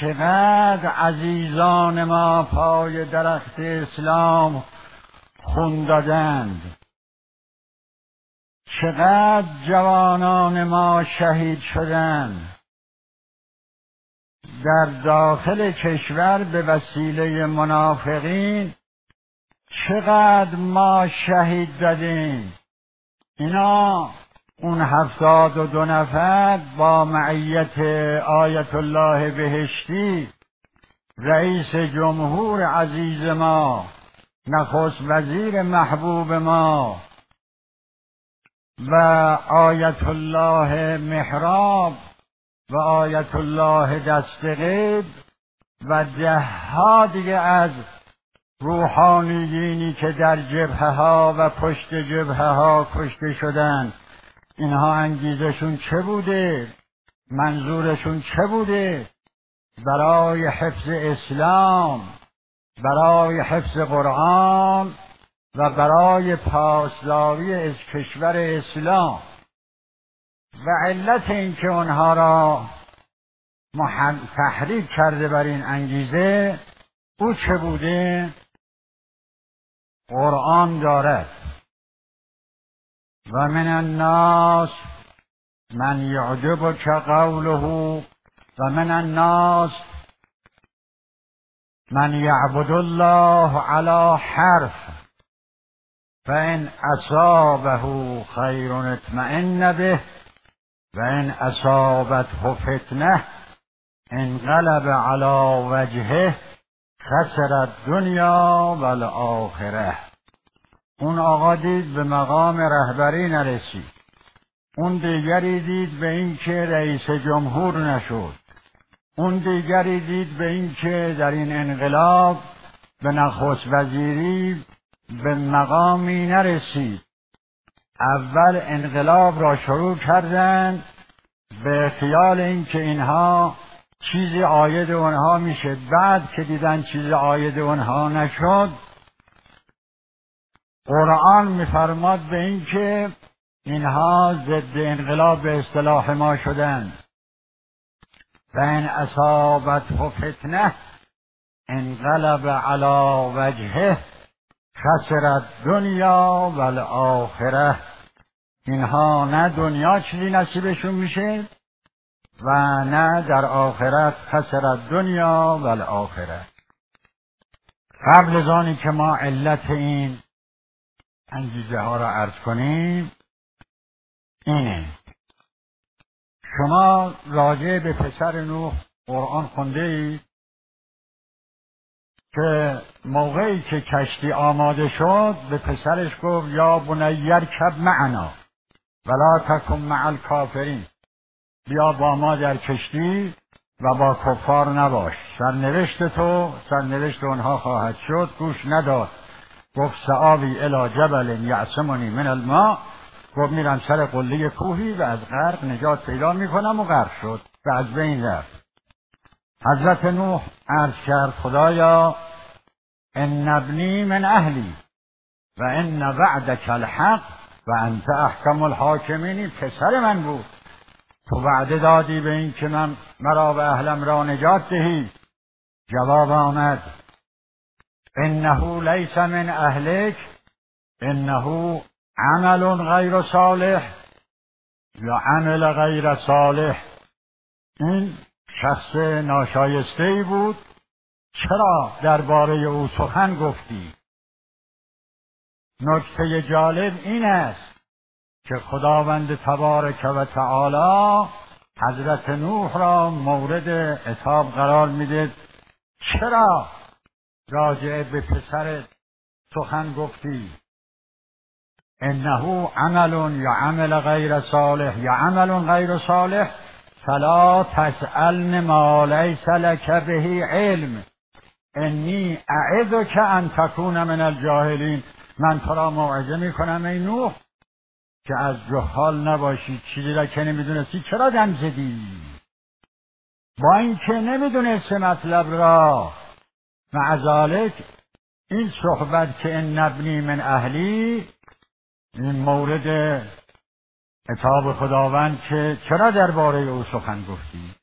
چقدر عزیزان ما پای درخت اسلام خون دادند، چقدر جوانان ما شهید شدند در داخل کشور به وسیله منافقین، چقدر ما شهید دادیم. اینا اون 72 نفر با معیت آیت الله بهشتی، رئیس جمهور عزیز ما، نخست وزیر محبوب ما و آیت الله محراب و آیت الله دستغیب و 10 دیگه از روحانیینی که در جبهه ها و پشت جبهه ها کشته شدند، اینها انگیزشون چه بوده؟ منظورشون چه بوده؟ برای حفظ اسلام، برای حفظ قرآن و برای پاسداری از کشور اسلام. و علت این که اونها را تحریک کرده بر این انگیزه، او چه بوده؟ قرآن دارد و من الناس من یعجبک قوله و من الناس من یعبد الله علی حرف فإن أصابه خیر اطمئن به و إن أصابته فتنه انقلب علی وجهه خسر الدنیا و الآخره. اون آقا دید به مقام رهبری نرسید، اون دیگری دید به این که رئیس جمهور نشد، اون دیگری دید به این که در این انقلاب به نخست وزیری به مقامی نرسید. اول انقلاب را شروع کردند به خیال این که اینها چیزی عاید اونها میشه. بعد که دیدن چیزی عاید اونها نشد، قرآن میفرماد به این که اینها ضد انقلاب به اصطلاح ما شدند. و ان اصابته فتنه انقلب علی وجهه خسر الدنیا و الآخره. اینها نه دنیا چیزی نصیبشون میشه و نه در آخرت خسر الدنیا و الآخره. قبل از آنی که ما علت این انگیزه ها را عرض کنیم، اینه شما راجع به پسر نوح قرآن خونده اید که موقعی که کشتی آماده شد به پسرش گفت یا بنی ارکب معنا ولا تکن مع الکافرین، بیا با ما در کشتی و با کفار نباش، سرنوشت تو سرنوشت اونها خواهد شد. گوش نداد، گفت سآوی الی جبل یعصمنی من الماء، گفت میرم سر قله کوهی و از غرق نجات پیدا میکنم و غرق شد و از بین رفت. حضرت نوح عرض کرد خدایا ان ابنی من اهلی و ان وعدک الحق و انت احکم الحاکمین. پسر من بود، تو وعده دادی به این که من مرا و اهلم را نجات دهی. جواب آمد انه لیس من اهلک انه عمل غیر صالح یا عمل غیر صالح. این شخص ناشایسته‌ای بود، چرا درباره او سخن گفتی؟ نکته جالب این است که خداوند تبارک و تعالی حضرت نوح را مورد عتاب قرار میده. چرا راجع به پسر سخن گفتی؟ انه عمل یا عمل غیر صالح یا عمل غیر صالح فلا تسألن ما لیس لک به علم انی اعظک ان تکون من الجاهلین. من تو را موعظه میکنم ای نوح که از جهال نباشی، چیزی را که نمیدونستی چرا دم زدی؟ با این که نمیدونستی مطلب را، مع ذالک این صحبت که ان ابنی من اهلی، این مورد عتاب خداوند که چرا درباره او سخن گفتی؟